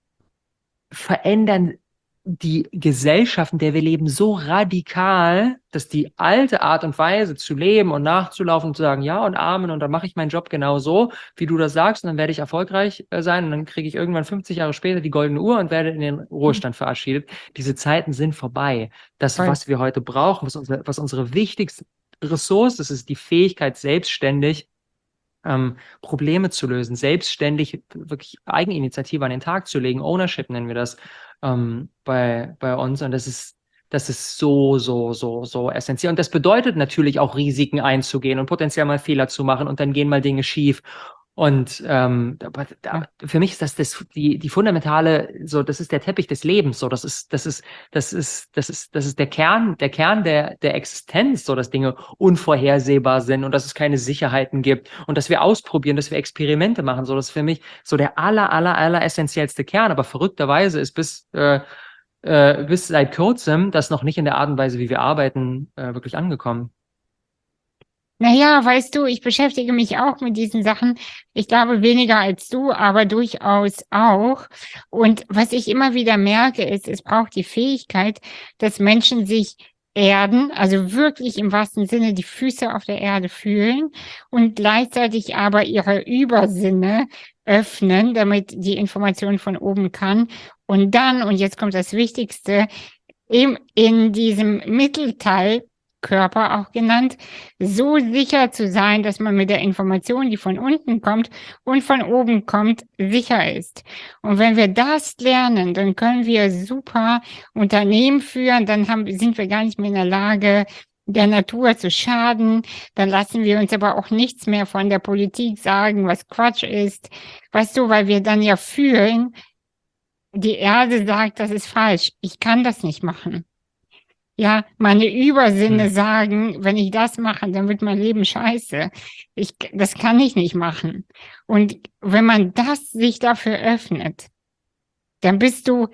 verändern die Gesellschaft, in der wir leben, so radikal, dass die alte Art und Weise zu leben und nachzulaufen und zu sagen, ja und Amen und dann mache ich meinen Job genau so, wie du das sagst und dann werde ich erfolgreich sein und dann kriege ich irgendwann 50 Jahre später die goldene Uhr und werde in den Ruhestand verabschiedet. Diese Zeiten sind vorbei. Das, voll. was wir heute brauchen, was unsere wichtigste Ressource ist, ist die Fähigkeit, selbstständig Probleme zu lösen, selbstständig wirklich Eigeninitiative an den Tag zu legen. Ownership nennen wir das bei uns. Und das ist so essentiell. Und das bedeutet natürlich auch Risiken einzugehen und potenziell mal Fehler zu machen und dann gehen mal Dinge schief. Und Ja. für mich ist die fundamentale, so, das ist der Teppich des Lebens, so, das ist der Kern der Existenz, so, dass Dinge unvorhersehbar sind und dass es keine Sicherheiten gibt und dass wir ausprobieren, dass wir Experimente machen, so, das ist für mich so der aller essentiellste Kern. Aber verrückterweise ist bis seit kurzem das noch nicht in der Art und Weise, wie wir arbeiten, wirklich angekommen. Naja, weißt du, ich beschäftige mich auch mit diesen Sachen. Ich glaube weniger als du, aber durchaus auch. Und was ich immer wieder merke, ist, es braucht die Fähigkeit, dass Menschen sich erden, also wirklich im wahrsten Sinne die Füße auf der Erde fühlen und gleichzeitig aber ihre Übersinne öffnen, damit die Information von oben kann. Und dann, und jetzt kommt das Wichtigste, in diesem Mittelteil, Körper auch genannt, so sicher zu sein, dass man mit der Information, die von unten kommt und von oben kommt, sicher ist. Und wenn wir das lernen, dann können wir super Unternehmen führen, dann sind wir gar nicht mehr in der Lage, der Natur zu schaden. Dann lassen wir uns aber auch nichts mehr von der Politik sagen, was Quatsch ist. Weißt du, weil wir dann ja fühlen, die Erde sagt, das ist falsch. Ich kann das nicht machen. Ja, meine Übersinne Hm. sagen, wenn ich das mache, dann wird mein Leben scheiße. Das kann ich nicht machen. Und wenn man das sich dafür öffnet, dann bist du,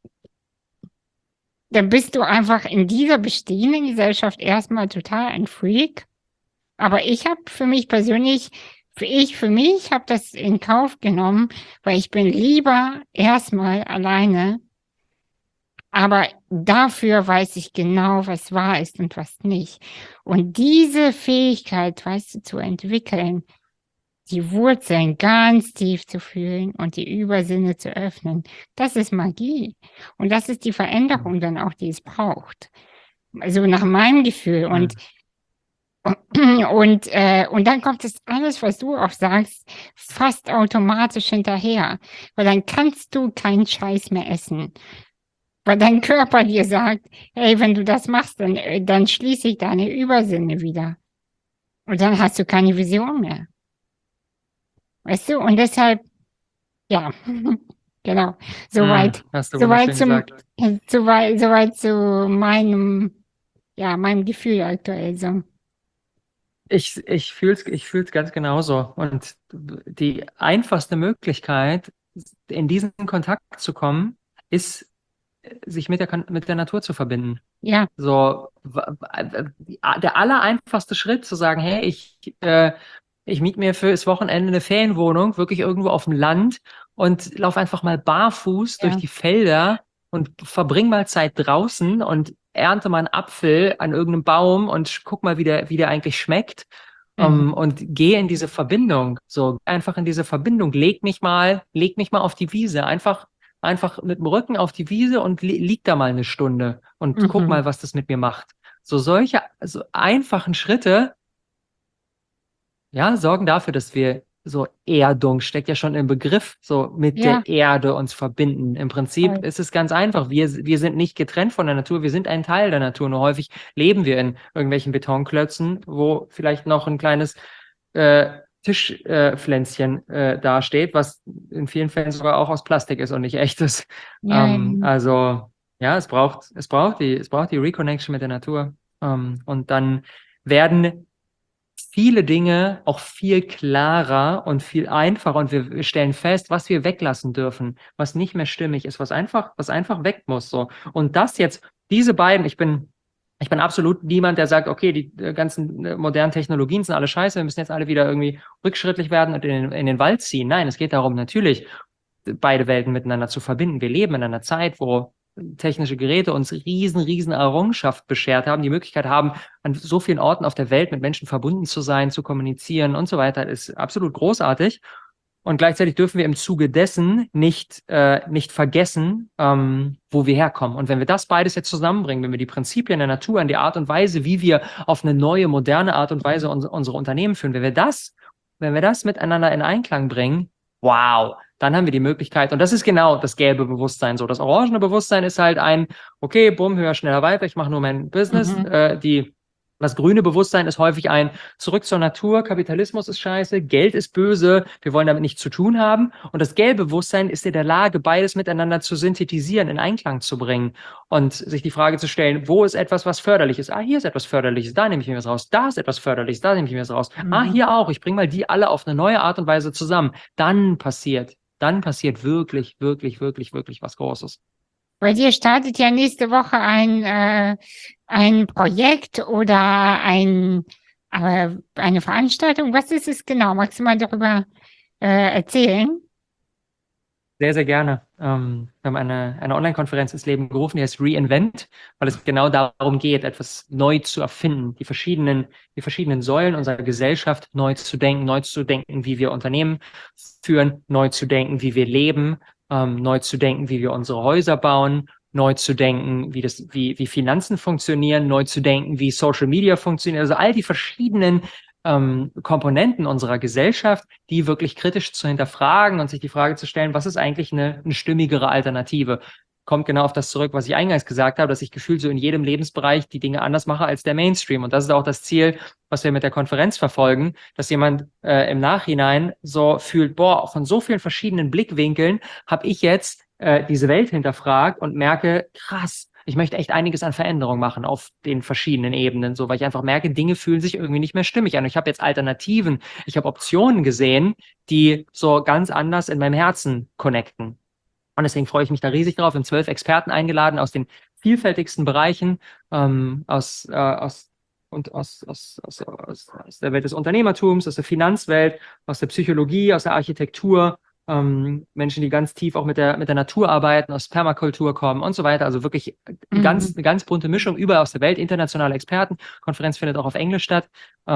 dann bist du einfach in dieser bestehenden Gesellschaft erstmal total ein Freak. Aber ich habe für mich persönlich, für mich habe das in Kauf genommen, weil ich bin lieber erstmal alleine Aber dafür weiß ich genau, was wahr ist und was nicht. Und diese Fähigkeit, weißt du, zu entwickeln, die Wurzeln ganz tief zu fühlen und die Übersinne zu öffnen, das ist Magie. Und das ist die Veränderung dann auch, die es braucht. Also nach meinem Gefühl. Und Mhm. und dann kommt das alles, was du auch sagst, fast automatisch hinterher. Weil dann kannst du keinen Scheiß mehr essen. Weil dein Körper dir sagt, hey, wenn du das machst, dann schließe ich deine Übersinne wieder. Und dann hast du keine Vision mehr. Weißt du? Und deshalb, ja, genau. Soweit, Hast du soweit wunderschön zum, gesagt. soweit zu meinem Gefühl aktuell so. Ich fühl's ganz genauso. Und die einfachste Möglichkeit, in diesen Kontakt zu kommen, ist, sich mit der Natur zu verbinden. Ja. So, der allereinfachste Schritt, zu sagen, hey, ich miete mir fürs Wochenende eine Ferienwohnung, wirklich irgendwo auf dem Land und laufe einfach mal barfuß durch Ja. die Felder und verbring mal Zeit draußen und ernte mal einen Apfel an irgendeinem Baum und guck mal, wie der eigentlich schmeckt. Mhm. Und gehe in diese Verbindung, so einfach in diese Verbindung, leg mich mal auf die Wiese, einfach mit dem Rücken auf die Wiese und lieg da mal eine Stunde und guck Mhm. mal, was das mit mir macht. So solche, so einfachen Schritte, ja, sorgen dafür, dass wir so Erdung, steckt ja schon im Begriff, so mit Ja, der Erde uns verbinden. Im Prinzip voll. ist es ganz einfach. Wir sind nicht getrennt von der Natur, wir sind ein Teil der Natur. Nur häufig leben wir in irgendwelchen Betonklötzen, wo vielleicht noch ein kleines Tischpflänzchen dasteht, was in vielen Fällen sogar auch aus Plastik ist und nicht echtes. Ja, Also ja, es braucht die Reconnection mit der Natur. Und dann werden viele Dinge auch viel klarer und viel einfacher und wir stellen fest, was wir weglassen dürfen, was nicht mehr stimmig ist, was einfach weg muss, so. Und das jetzt, diese beiden, ich bin absolut niemand, der sagt, okay, die ganzen modernen Technologien sind alle scheiße, wir müssen jetzt alle wieder irgendwie rückschrittlich werden und in den Wald ziehen. Nein, es geht darum, natürlich beide Welten miteinander zu verbinden. Wir leben in einer Zeit, wo technische Geräte uns riesen Errungenschaft beschert haben, die Möglichkeit haben, an so vielen Orten auf der Welt mit Menschen verbunden zu sein, zu kommunizieren und so weiter, ist absolut großartig. Und gleichzeitig dürfen wir im Zuge dessen nicht vergessen, wo wir herkommen. Und wenn wir das beides jetzt zusammenbringen, wenn wir die Prinzipien der Natur und die Art und Weise, wie wir auf eine neue, moderne Art und Weise unsere Unternehmen führen, wenn wir das miteinander in Einklang bringen, wow, dann haben wir die Möglichkeit, und das ist genau das gelbe Bewusstsein so. Das orangene Bewusstsein ist halt okay, bumm, höher, schneller, weiter, ich mache nur mein Business. mhm. Das grüne Bewusstsein ist häufig zurück zur Natur, Kapitalismus ist scheiße, Geld ist böse, wir wollen damit nichts zu tun haben. Und das gelbe Bewusstsein ist in der Lage, beides miteinander zu synthetisieren, in Einklang zu bringen und sich die Frage zu stellen, wo ist etwas, was förderlich ist? Ah, hier ist etwas Förderliches, da nehme ich mir was raus. Da ist etwas Förderliches, da nehme ich mir was raus. Ah, Mhm. hier auch. Ich bringe mal die alle auf eine neue Art und Weise zusammen. Dann passiert wirklich was Großes. Bei dir startet ja nächste Woche ein Projekt oder eine Veranstaltung. Was ist es genau? Magst du mal darüber erzählen? Sehr, sehr gerne. Wir haben eine Online-Konferenz ins Leben gerufen, die heißt Reinvent, weil es genau darum geht, etwas neu zu erfinden, die verschiedenen Säulen unserer Gesellschaft neu zu denken, wie wir Unternehmen führen, neu zu denken, wie wir leben, neu zu denken, wie wir unsere Häuser bauen, neu zu denken, wie Finanzen funktionieren, neu zu denken, wie Social Media funktioniert. Also all die verschiedenen Komponenten unserer Gesellschaft, die wirklich kritisch zu hinterfragen und sich die Frage zu stellen, was ist eigentlich eine stimmigere Alternative? Kommt genau auf das zurück, was ich eingangs gesagt habe, dass ich gefühlt so in jedem Lebensbereich die Dinge anders mache als der Mainstream. Und das ist auch das Ziel, was wir mit der Konferenz verfolgen, dass jemand im Nachhinein so fühlt, boah, von so vielen verschiedenen Blickwinkeln habe ich jetzt diese Welt hinterfragt und merke, krass, ich möchte echt einiges an Veränderung machen auf den verschiedenen Ebenen, so, weil ich einfach merke, Dinge fühlen sich irgendwie nicht mehr stimmig an. Ich habe jetzt Alternativen, ich habe Optionen gesehen, die so ganz anders in meinem Herzen connecten. Und deswegen freue ich mich da riesig drauf. Wir haben 12 Experten eingeladen aus den vielfältigsten Bereichen, aus der Welt des Unternehmertums, aus der Finanzwelt, aus der Psychologie, aus der Architektur, Menschen, die ganz tief auch mit der Natur arbeiten, aus Permakultur kommen und so weiter. Also wirklich Mhm. eine ganz bunte Mischung überall aus der Welt, internationale Experten. Konferenz findet auch auf Englisch statt.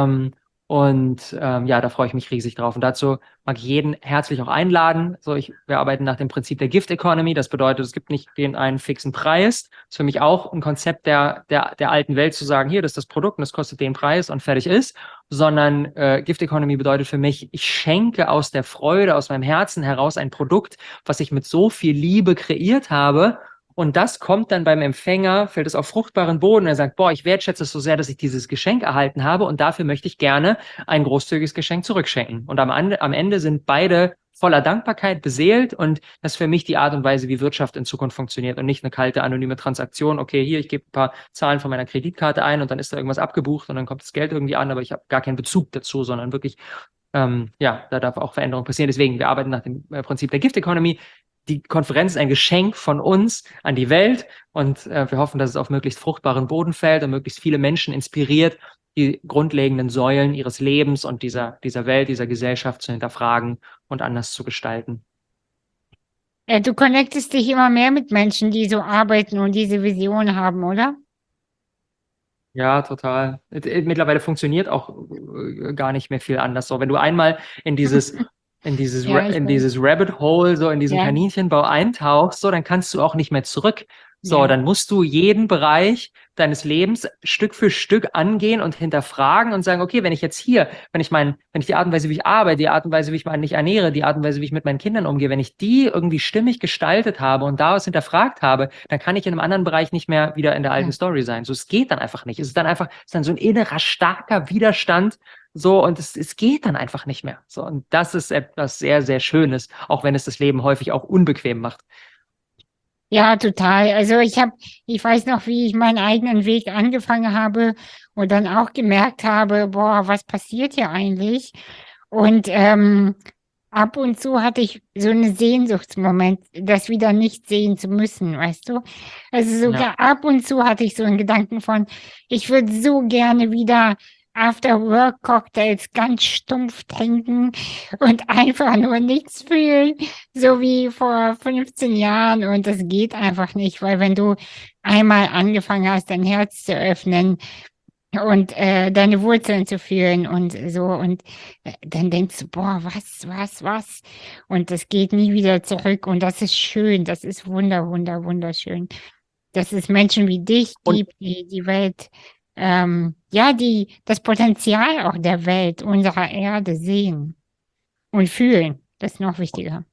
Ja, da freue ich mich riesig drauf. Und dazu mag ich jeden herzlich auch einladen. Wir arbeiten nach dem Prinzip der Gift Economy. Das bedeutet, es gibt nicht den einen fixen Preis. Das ist für mich auch ein Konzept der alten Welt zu sagen, hier, das ist das Produkt und das kostet den Preis und fertig ist. Sondern Gift Economy bedeutet für mich, ich schenke aus der Freude, aus meinem Herzen heraus ein Produkt, was ich mit so viel Liebe kreiert habe. Und das kommt dann beim Empfänger, fällt es auf fruchtbaren Boden. Er sagt, boah, ich wertschätze es so sehr, dass ich dieses Geschenk erhalten habe und dafür möchte ich gerne ein großzügiges Geschenk zurückschenken. Und am Ende sind beide voller Dankbarkeit beseelt und das ist für mich die Art und Weise, wie Wirtschaft in Zukunft funktioniert und nicht eine kalte, anonyme Transaktion. Okay, hier, ich gebe ein paar Zahlen von meiner Kreditkarte ein und dann ist da irgendwas abgebucht und dann kommt das Geld irgendwie an, aber ich habe gar keinen Bezug dazu, sondern wirklich, ja, da darf auch Veränderung passieren. Deswegen, wir arbeiten nach dem Prinzip der Gift Economy. Die Konferenz ist ein Geschenk von uns an die Welt und wir hoffen, dass es auf möglichst fruchtbaren Boden fällt und möglichst viele Menschen inspiriert, die grundlegenden Säulen ihres Lebens und dieser Welt, dieser Gesellschaft zu hinterfragen und anders zu gestalten. Du connectest dich immer mehr mit Menschen, die so arbeiten und diese Vision haben, oder? Ja, total. Mittlerweile funktioniert auch gar nicht mehr viel anders. So, wenn du einmal in dieses, Ja, ich in weiß. dieses Rabbit Hole, so in diesen Ja, Kaninchenbau eintauchst, so, dann kannst du auch nicht mehr zurück. So, ja, dann musst du jeden Bereich deines Lebens Stück für Stück angehen und hinterfragen und sagen, okay, wenn ich die Art und Weise, wie ich arbeite, die Art und Weise, wie ich mich ernähre, die Art und Weise, wie ich mit meinen Kindern umgehe, wenn ich die irgendwie stimmig gestaltet habe und daraus hinterfragt habe, dann kann ich in einem anderen Bereich nicht mehr wieder in der alten ja. Story sein. So, es geht dann einfach nicht. Es ist dann so ein innerer, starker Widerstand, so, und es geht dann einfach nicht mehr. So, und das ist etwas sehr, sehr Schönes, auch wenn es das Leben häufig auch unbequem macht. Ja, total. Also ich weiß noch, wie ich meinen eigenen Weg angefangen habe und dann auch gemerkt habe, boah, was passiert hier eigentlich? Und ab und zu hatte ich so einen Sehnsuchtsmoment, das wieder nicht sehen zu müssen, weißt du? Also Ja. sogar ab und zu hatte ich so einen Gedanken von, ich würde so gerne wieder After-Work-Cocktails ganz stumpf trinken und einfach nur nichts fühlen, so wie vor 15 Jahren. Und das geht einfach nicht, weil wenn du einmal angefangen hast, dein Herz zu öffnen, und deine Wurzeln zu fühlen und so. Und dann denkst du, boah, was? Und das geht nie wieder zurück. Und das ist schön. Das ist wunderschön. Dass es Menschen wie dich Und, gibt, die die Welt, ja, die das Potenzial auch der Welt, unserer Erde sehen und fühlen. Das ist noch wichtiger.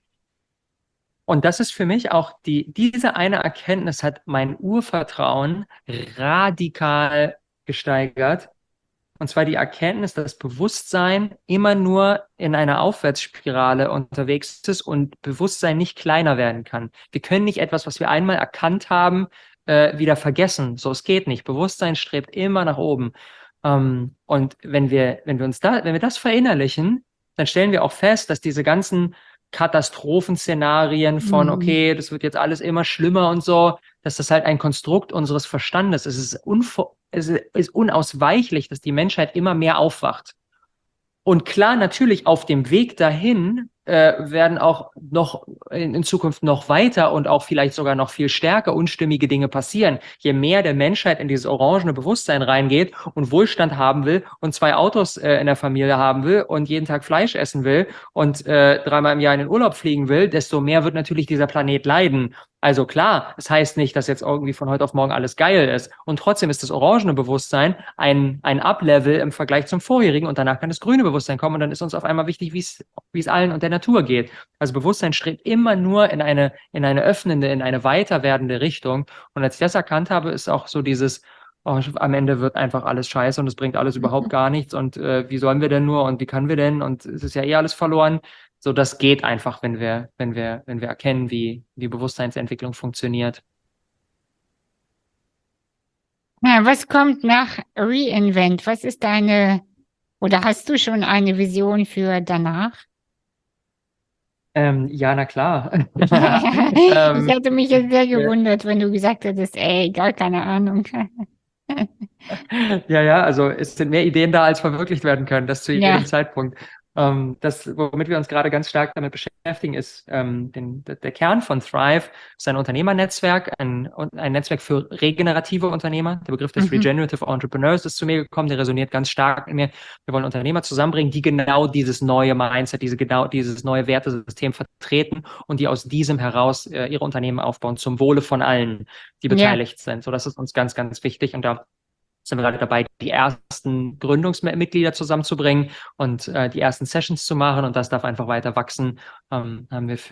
und das ist für mich auch diese eine Erkenntnis hat mein Urvertrauen radikal gesteigert. Und zwar die Erkenntnis, dass Bewusstsein immer nur in einer Aufwärtsspirale unterwegs ist und Bewusstsein nicht kleiner werden kann. Wir können nicht etwas, was wir einmal erkannt haben, wieder vergessen. So, es geht nicht. Bewusstsein strebt immer nach oben. Und wenn wir das verinnerlichen, dann stellen wir auch fest, dass diese ganzen Katastrophenszenarien von, Mhm. okay, das wird jetzt alles immer schlimmer und so, dass das halt ein Konstrukt unseres Verstandes ist. Es ist unausweichlich, dass die Menschheit immer mehr aufwacht. Und klar, natürlich auf dem Weg dahin werden auch noch in Zukunft noch weiter und auch vielleicht sogar noch viel stärker unstimmige Dinge passieren. Je mehr der Menschheit in dieses orangene Bewusstsein reingeht und Wohlstand haben will und zwei Autos in der Familie haben will und jeden Tag Fleisch essen will und dreimal im Jahr in den Urlaub fliegen will, desto mehr wird natürlich dieser Planet leiden. Also klar, es heißt nicht, dass jetzt irgendwie von heute auf morgen alles geil ist. Und trotzdem ist das orangene Bewusstsein ein Up-Level im Vergleich zum vorherigen und danach kann das grüne Bewusstsein kommen und dann ist uns auf einmal wichtig, wie es allen und der Natur geht. Also Bewusstsein strebt immer nur in eine öffnende, in eine weiter werdende Richtung. Und als ich das erkannt habe, ist auch so dieses, oh, am Ende wird einfach alles scheiße und es bringt alles überhaupt gar nichts und wie sollen wir denn nur und wie können wir denn und es ist ja eh alles verloren. So, das geht einfach, wenn wir erkennen, wie Bewusstseinsentwicklung funktioniert. Ja, was kommt nach Reinvent? Was ist deine, oder hast du schon eine Vision für danach? Ja, na klar. Ich ähm, hatte mich jetzt sehr ja, gewundert, wenn du gesagt hättest, ey, gar keine Ahnung. ja, also es sind mehr Ideen da, als verwirklicht werden können, das zu jedem Ja, Zeitpunkt. Womit wir uns gerade ganz stark damit beschäftigen, ist der Kern von Thrive, ist ein Unternehmernetzwerk, ein Netzwerk für regenerative Unternehmer. Der Begriff des Mhm. Regenerative Entrepreneurs ist zu mir gekommen, der resoniert ganz stark mit mir. Wir wollen Unternehmer zusammenbringen, die genau dieses neue Mindset, dieses neue Wertesystem vertreten und die aus diesem heraus ihre Unternehmen aufbauen, zum Wohle von allen, die Ja, beteiligt sind. So, das ist uns ganz, ganz wichtig. Und da sind wir gerade dabei, die ersten Gründungsmitglieder zusammenzubringen und die ersten Sessions zu machen. Und das darf einfach weiter wachsen. Haben wir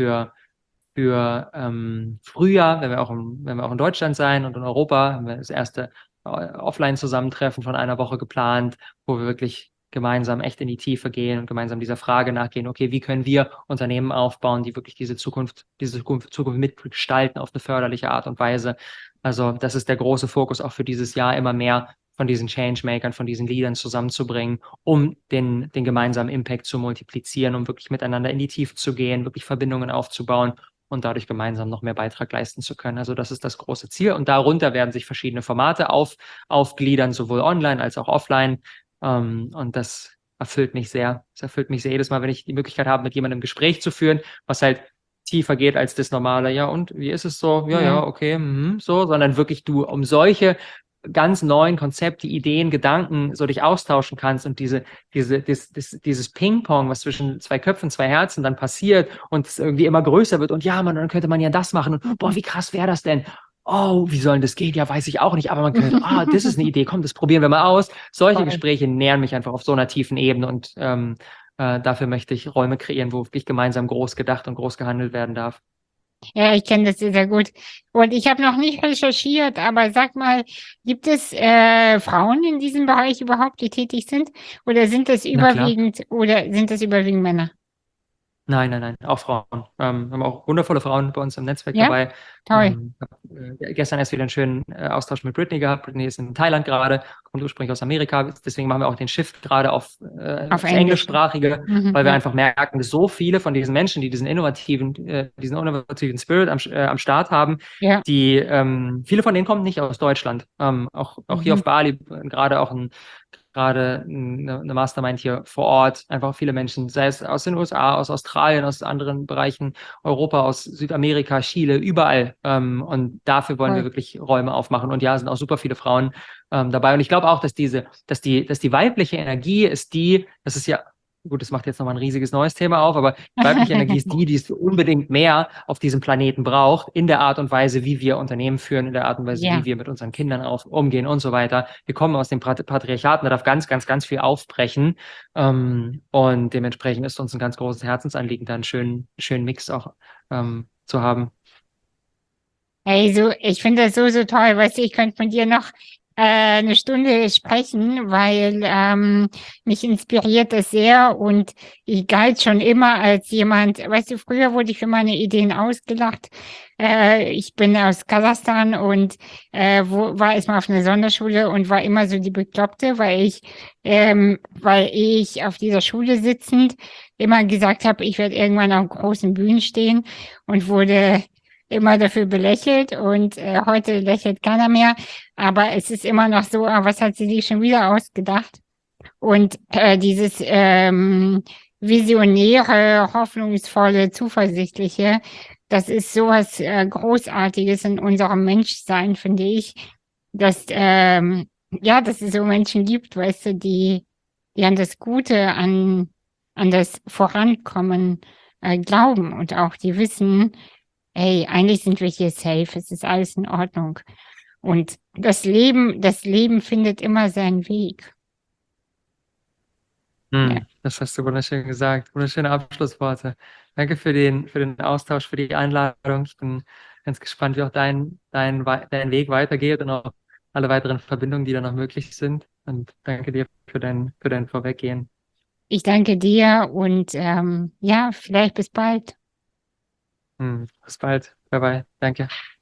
für Frühjahr, wenn wir auch in Deutschland sein und in Europa, haben wir das erste Offline-Zusammentreffen von einer Woche geplant, wo wir wirklich gemeinsam echt in die Tiefe gehen und gemeinsam dieser Frage nachgehen, okay, wie können wir Unternehmen aufbauen, die wirklich Zukunft mitgestalten auf eine förderliche Art und Weise. Also das ist der große Fokus auch für dieses Jahr, immer mehr von diesen Changemakern, von diesen Leadern zusammenzubringen, um den gemeinsamen Impact zu multiplizieren, um wirklich miteinander in die Tiefe zu gehen, wirklich Verbindungen aufzubauen und dadurch gemeinsam noch mehr Beitrag leisten zu können. Also das ist das große Ziel. Und darunter werden sich verschiedene Formate aufgliedern, sowohl online als auch offline. Und das erfüllt mich sehr. Es erfüllt mich sehr jedes Mal, wenn ich die Möglichkeit habe, mit jemandem ein Gespräch zu führen, was halt tiefer geht als das normale, ja, und wie ist es so? Ja, ja. ja, okay, so, sondern wirklich du um solche ganz neuen Konzepte, Ideen, Gedanken so dich austauschen kannst und dieses Ping-Pong, was zwischen zwei Köpfen, zwei Herzen dann passiert und es irgendwie immer größer wird und ja, man, dann könnte man ja das machen und boah, wie krass wäre das denn? Oh, wie soll denn das gehen? Ja, weiß ich auch nicht, aber man könnte, das ist eine Idee, komm, das probieren wir mal aus. Solche Voll. Gespräche nähern mich einfach auf so einer tiefen Ebene und dafür möchte ich Räume kreieren, wo wirklich gemeinsam groß gedacht und groß gehandelt werden darf. Ja, ich kenne das sehr, sehr gut. Und ich habe noch nicht recherchiert, aber sag mal, gibt es Frauen in diesem Bereich überhaupt, die tätig sind? Na klar. Oder sind das überwiegend Männer? Nein, nein, nein, auch Frauen. Haben auch wundervolle Frauen bei uns im Netzwerk Ja, dabei. toll. Hab, gestern erst wieder einen schönen Austausch mit Brittany gehabt. Brittany ist in Thailand gerade, kommt ursprünglich aus Amerika. Deswegen machen wir auch den Shift gerade Auf aufs Englisch. Englischsprachige, Mhm, weil wir ja, einfach merken, dass so viele von diesen Menschen, die diesen innovativen Spirit am Start haben, ja. viele von denen kommen nicht aus Deutschland. Auch hier Mhm, auf Bali, gerade eine Mastermind hier vor Ort, einfach viele Menschen, sei es aus den USA, aus Australien, aus anderen Bereichen, Europa, aus Südamerika, Chile, überall. Und dafür wollen wir toll. wirklich Räume aufmachen. Und ja, sind auch super viele Frauen dabei. Und ich glaube auch, dass die weibliche Energie ist das ist ja, gut, das macht jetzt nochmal ein riesiges neues Thema auf, aber weibliche Energie ist die es unbedingt mehr auf diesem Planeten braucht, in der Art und Weise, wie wir Unternehmen führen, in der Art und Weise, wie Ja. wir mit unseren Kindern umgehen und so weiter. Wir kommen aus dem Patriarchaten, da darf ganz, ganz, ganz viel aufbrechen. Und dementsprechend ist uns ein ganz großes Herzensanliegen, da einen schönen Mix auch zu haben. Hey, so, ich finde das so, so toll. Weißt du, ich könnte mit dir noch eine Stunde sprechen, weil mich inspiriert das sehr und ich galt schon immer als jemand, weißt du, früher wurde ich für meine Ideen ausgelacht. Ich bin aus Kasachstan und war erstmal auf einer Sonderschule und war immer so die Bekloppte, weil ich auf dieser Schule sitzend immer gesagt habe, ich werde irgendwann auf großen Bühnen stehen und wurde immer dafür belächelt und heute lächelt keiner mehr. Aber es ist immer noch so, was hat sie sich schon wieder ausgedacht? Und dieses visionäre, hoffnungsvolle, zuversichtliche, das ist sowas Großartiges in unserem Menschsein, finde ich, dass ja, dass es so Menschen gibt, weißt du, die an das Gute, an das Vorankommen glauben und auch die wissen, hey, eigentlich sind wir hier safe, es ist alles in Ordnung. Und das Leben findet immer seinen Weg. Ja, Das hast du wunderschön gesagt. Wunderschöne Abschlussworte. Danke für den Austausch, für die Einladung. Ich bin ganz gespannt, wie auch dein Weg weitergeht und auch alle weiteren Verbindungen, die da noch möglich sind. Und danke dir für dein Vorweggehen. ich danke dir und ja, vielleicht bis bald. Bis bald. Bye bye. Danke.